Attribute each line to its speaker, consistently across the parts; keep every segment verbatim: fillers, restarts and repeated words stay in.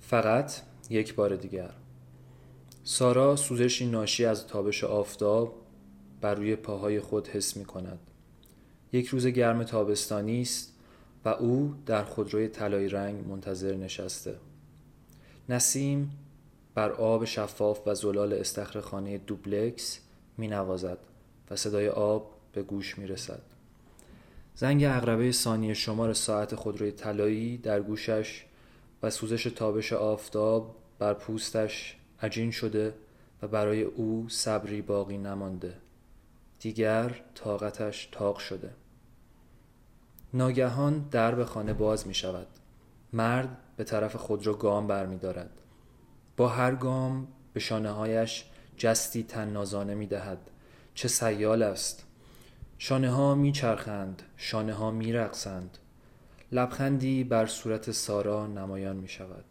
Speaker 1: فقط یک بار دیگر. سارا سوزشی ناشی از تابش آفتاب بر روی پاهای خود حس می کند. یک روز گرم تابستانی است و او در خودروی طلایی رنگ منتظر نشسته. نسیم بر آب شفاف و زلال استخر خانه دوبلکس می نوازد و صدای آب به گوش می رسد. زنگ عقربه ثانیه شمار ساعت خودروی طلایی در گوشش و سوزش تابش آفتاب بر پوستش عجین شده و برای او صبری باقی نمانده. دیگر طاقتش طاق شده. ناگهان درب خانه باز می شود. مرد به طرف خودرو گام بر می دارد. با هر گام به شانه هایش جستی طنازانه می دهد. چه سیال است! شانه ها می چرخند، شانه ها می رقصند. لبخندی بر صورت سارا نمایان می شود.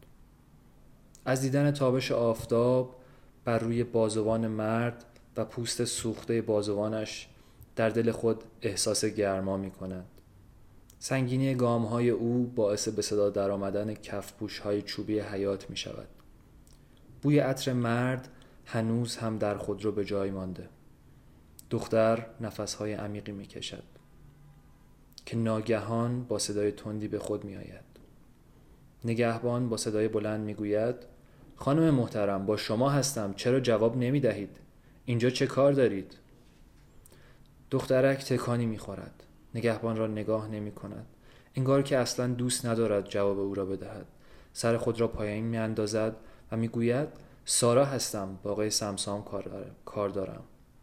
Speaker 1: از دیدن تابش آفتاب بر روی بازوان مرد و پوست سوخته بازوانش در دل خود احساس گرما می کند. سنگینی گام‌های او باعث به صدا در آمدن کفپوش‌های چوبی حیات می شود. بوی عطر مرد هنوز هم در خودرو به جای مانده. دختر نفس‌های عمیقی می کشد که ناگهان با صدای تندی به خود می آید. نگهبان با صدای بلند می گوید: خانم محترم، با شما هستم، چرا جواب نمی دهید؟ اینجا چه کار دارید؟ دخترک تکانی می خورد. نگهبان را نگاه نمی کند. انگار که اصلا دوست ندارد جواب او را بدهد. سر خود را پایین می اندازد و می گوید: سارا هستم، با آقای سمسام کار دارم.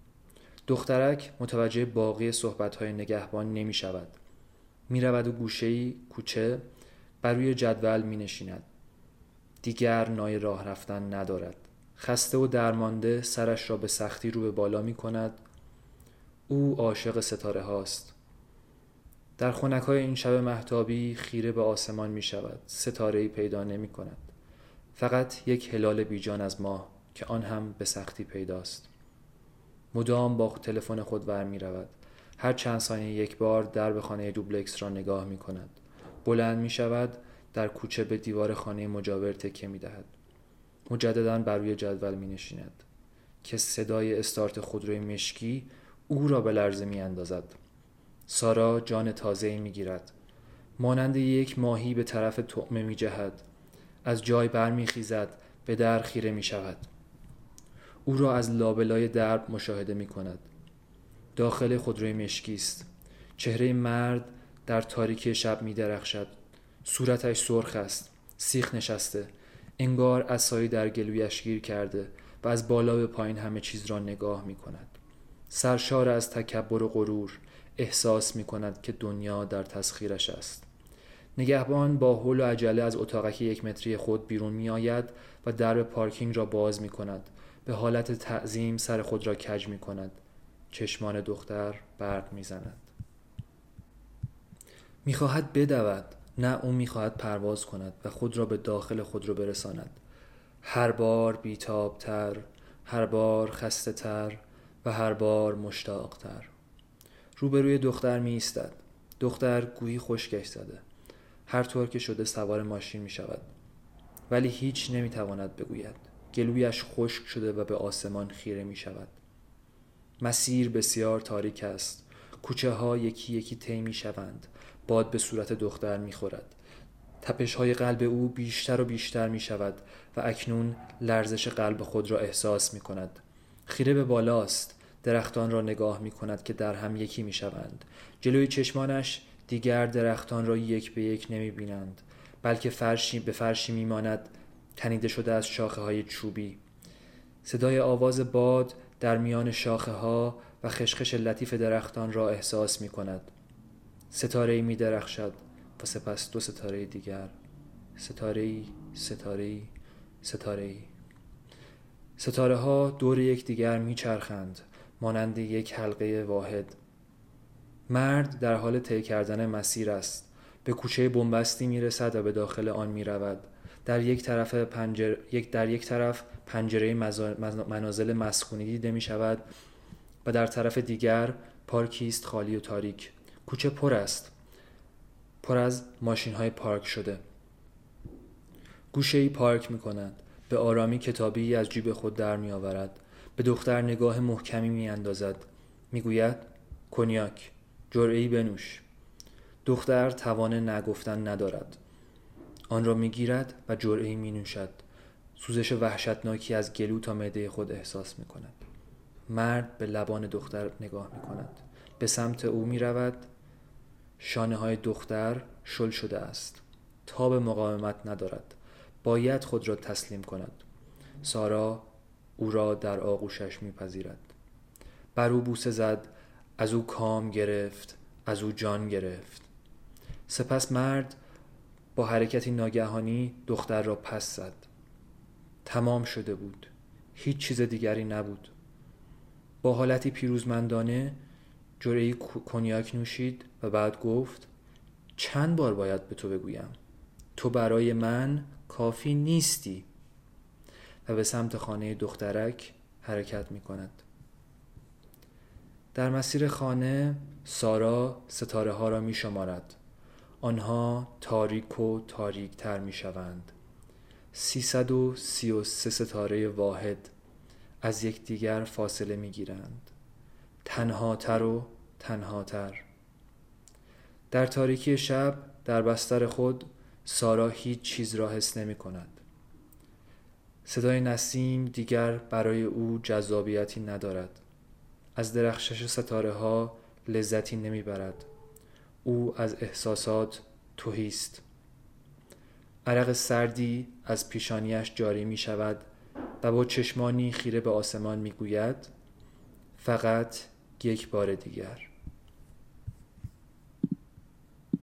Speaker 1: دخترک متوجه باقی صحبت‌های نگهبان نمی شود. می رود و گوشه‌ای کوچه بر روی جدول می نشیند. دیگر نای راه رفتن ندارد. خسته و درمانده سرش را به سختی رو به بالا می کند. او عاشق ستاره هاست. در خنک‌های این شب مهتابی خیره به آسمان می شود. ستاره‌ای پیدا نمی کند. فقط یک هلال بیجان از ماه که آن هم به سختی پیداست. مدام با تلفن خود ور می رود. هر چند ثانیه یک بار درب خانه دوبلکس را نگاه می کند. بلند می شود، در کوچه به دیوار خانه مجاور تکیه می دهد. مجدداً بر روی جدول می نشیند که صدای استارت خودروی مشکی او را به لرزه می اندازد. سارا جان تازه‌ای می گیرد. مانند یک ماهی به طرف طعمه می جهد. از جای بر می خیزد، به در خیره می شود. او را از لابلای درب مشاهده می کند. داخل خودروی مشکی است. چهره مرد در تاریکی شب می درخشد. صورتش سرخ است. سیخ نشسته. انگار عصایی در گلویش گیر کرده و از بالا به پایین همه چیز را نگاه می کند. سرشار از تکبر و غرور احساس می کند که دنیا در تسخیرش است. نگهبان با هول و عجله از اتاقک یک متری خود بیرون می آید و درب پارکینگ را باز می کند. به حالت تعظیم سر خود را کج می کند. چشمان دختر برق می زند. می خواهد بدود. نه، او می خواهد پرواز کند و خود را به داخل خود را برساند. هر بار بیتاب تر، هر بار خسته تر و هر بار مشتاق تر. روبروی دختر می ایستد. دختر گویی خشکش زده. هر طور که شده سوار ماشین می شود. ولی هیچ نمی تواند بگوید. گلویش خشک شده و به آسمان خیره می شود. مسیر بسیار تاریک است. کوچه ها یکی یکی طی می شوند. باد به صورت دختر می خورد. تپش های قلب او بیشتر و بیشتر می شود و اکنون لرزش قلب خود را احساس می کند. خیره به بالاست. درختان را نگاه می کند که در هم یکی می شوند. جلوی چشمانش دیگر درختان را یک به یک نمی بینند، بلکه فرشی به فرشی می ماند تنیده شده از شاخه های چوبی. صدای آواز باد در میان شاخه ها و خشخش لطیف درختان را احساس می کند. ستاره‌ای می درخشد و سپس دو ستاره دیگر. ستاره‌ای، ستاره‌ای، ستاره‌ای. ستاره ها دور یک دیگر می چرخند مانند یک حلقه واحد. مرد در حال طی کردن مسیر است. به کوچه بنبستی می رسد و به داخل آن می رود. در یک طرف پنجره یک در یک طرف پنجره منازل مسکونی دیده می شود و در طرف دیگر پارکی است خالی و تاریک. کوچه پر است. پر از ماشین های پارک شده. گوشه‌ای پارک می کند. به آرامی کتابی از جیب خود در می آورد. به دختر نگاه محکمی می اندازد. می گوید کنیاک، جرعه‌ای بنوش. دختر توان نگفتن ندارد. آن را می گیرد و جرعه‌ای می نوشد. سوزش وحشتناکی از گلو تا معده خود احساس می کند. مرد به لبان دختر نگاه می کند. به سمت او می رود. شانه های دختر شل شده است. تاب مقاومت ندارد. باید خود را تسلیم کند. سارا او را در آغوشش می پذیرد. بر او بوسه زد. از او کام گرفت. از او جان گرفت. سپس مرد با حرکتی ناگهانی دختر را پس زد. تمام شده بود. هیچ چیز دیگری نبود. با حالتی پیروزمندانه جرعه‌ای کنیاک نوشید و بعد گفت چند بار باید به تو بگویم تو برای من کافی نیستی. و به سمت خانه دخترک حرکت می کند. در مسیر خانه سارا ستاره ها را می شمارد. آنها تاریک و تاریک تر می شوند. سیصد و سی و سه ستاره واحد از یکدیگر فاصله می گیرند. تنهاتر و تنهاتر. در تاریکی شب در بستر خود سارا هیچ چیز را حس نمی کند. صدای نسیم دیگر برای او جذابیتی ندارد. از درخشش ستاره ها لذتی نمی برد. او از احساسات تهی است. عرق سردی از پیشانیش جاری می شود و با چشمانی خیره به آسمان می گوید فقط یک بار دیگر.